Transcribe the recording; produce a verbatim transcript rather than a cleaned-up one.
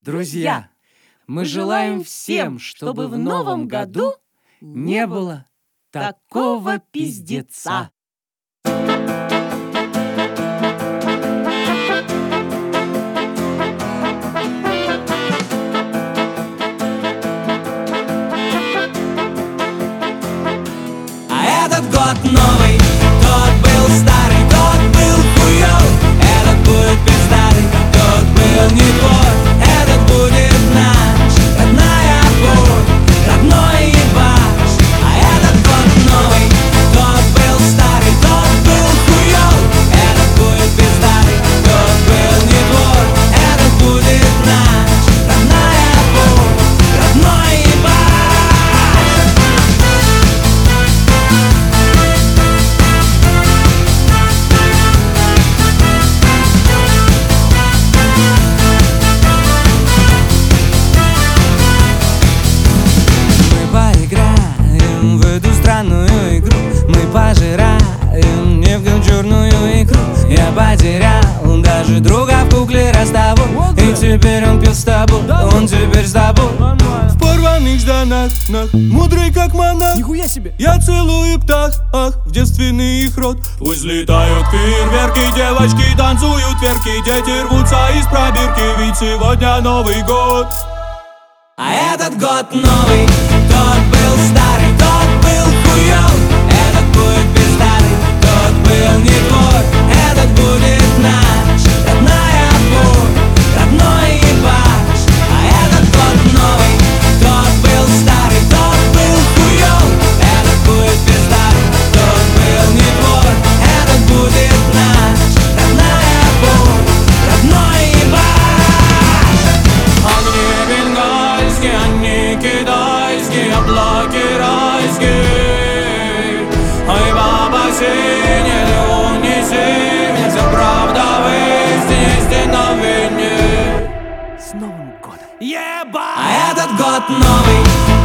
Друзья, мы желаем всем, чтобы в новом году не было такого пиздеца. А этот год новый, тот был старый, тот был хуёв. Этот будет пиздатый, тот был не твой. Этот будет наш, родная боль, родной ебаш. А этот год новый, тот был старый, тот был хуёв. Этот будет пиздатый, тот был не твой. Этот будет наш, родная боль, родной ебаш. Поиграем в эту странную игру. Мы пожираем нефть черную икру. Я потерял даже друга в кукле Ростовой. И теперь он пил с тобой, он теперь с тобой. В порванных штанах, нах, мудрый как монах. Нихуя себе! Я целую птах, ах, в девственный их рот. Пусть летают фейерверки, девочки танцуют верки. Дети рвутся из пробирки, ведь сегодня Новый год. А этот год новый, тот был старый, тот был хуёв. Этот будет пиздатый, тот был не твой. Этот будет наш, родная боль, родной ебаш. А этот год новый, тот был старый, тот был хуёв. Этот будет пиздатый, тот был не твой. Этот будет наш, родная боль, родной ебаш. Он не бенгальский, они китайские, облаки райские. Ой, баба синяя, леон не синяя. Вся правда в истине, истина в вине. С Новым годом! Еба! А этот год новый,